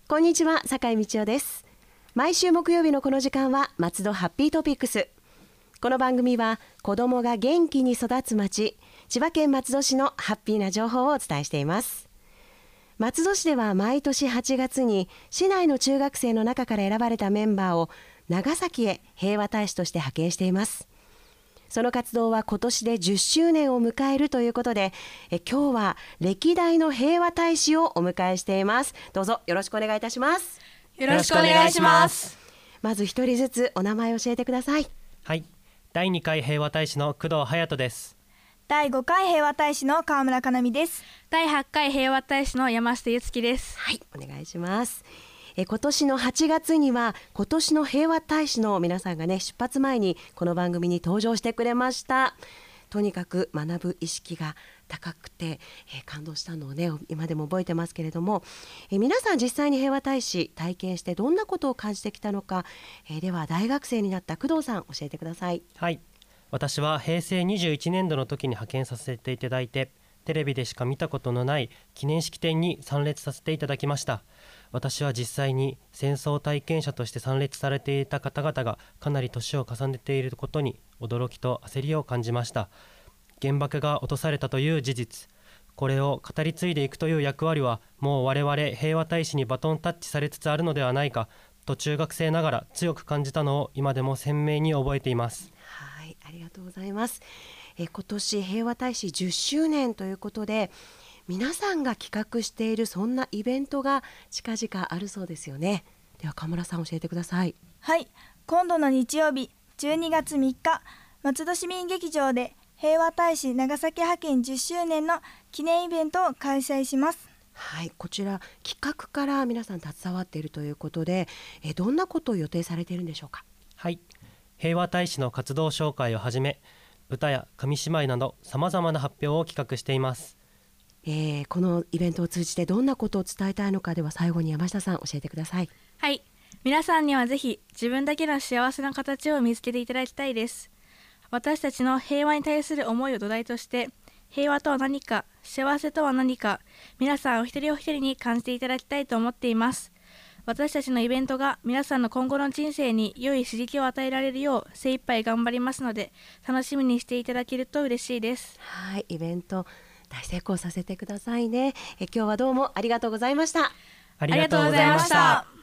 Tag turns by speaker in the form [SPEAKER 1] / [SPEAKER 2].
[SPEAKER 1] こんにちは、坂井道夫です。毎週木曜日のこの時間は松戸ハッピートピックス。この番組は子どもが元気に育つ町、千葉県松戸市のハッピーな情報をお伝えしています。松戸市では毎年8月に市内の中学生の中から選ばれたメンバーを長崎へ平和大使として派遣しています。その活動は今年で10周年を迎えるということで、今日は歴代の平和大使をお迎えしています。どうぞよろしくお願いいたします。
[SPEAKER 2] よろしくお願いします。
[SPEAKER 1] まず一人ずつお名前を教えてください。
[SPEAKER 3] はい、第2回平和大使の工藤隼人です。
[SPEAKER 2] 第5回平和大使の川村かなみです。
[SPEAKER 4] 第8回平和大使の山下ゆつきです。
[SPEAKER 1] はい、お願いします。今年の8月には今年の平和大使の皆さんがね、出発前にこの番組に登場してくれました。とにかく学ぶ意識が高くて、感動したのをね、今でも覚えてますけれども、皆さん実際に平和大使体験してどんなことを感じてきたのか、では大学生になった工藤さん、教えてください。
[SPEAKER 3] はい、私は平成21年度の時に派遣させていただいて、テレビでしか見たことのない記念式典に参列させていただきました。私は実際に戦争体験者として参列されていた方々がかなり年を重ねていることに驚きと焦りを感じました。原爆が落とされたという事実、これを語り継いでいくという役割はもう我々平和大使にバトンタッチされつつあるのではないかと中学生ながら強く感じたのを今でも鮮明に覚えています。
[SPEAKER 1] はい、ありがとうございます。今年平和大使10周年ということで、皆さんが企画しているそんなイベントが近々あるそうですよね。では川村さん、教えてください。
[SPEAKER 2] はい、今度の日曜日12月3日、松戸市民劇場で平和大使長崎派遣10周年の記念イベントを開催します。
[SPEAKER 1] はい、こちら企画から皆さん携わっているということで、どんなことを予定されているんでしょうか。
[SPEAKER 3] はい、平和大使の活動紹介をはじめ、歌や紙芝居などさまざまな発表を企画しています。
[SPEAKER 1] このイベントを通じてどんなことを伝えたいのか、では最後に山下さん、教えてください。
[SPEAKER 4] はい、皆さんにはぜひ自分だけの幸せな形を見つけていただきたいです。私たちの平和に対する思いを土台として、平和とは何か、幸せとは何か、皆さんお一人お一人に感じていただきたいと思っています。私たちのイベントが皆さんの今後の人生に良い刺激を与えられるよう精一杯頑張りますので、楽しみにしていただけると嬉しいです。
[SPEAKER 1] はい、イベント大成功させてくださいね。今日はどうもありがとうございました。
[SPEAKER 3] ありがとうございました。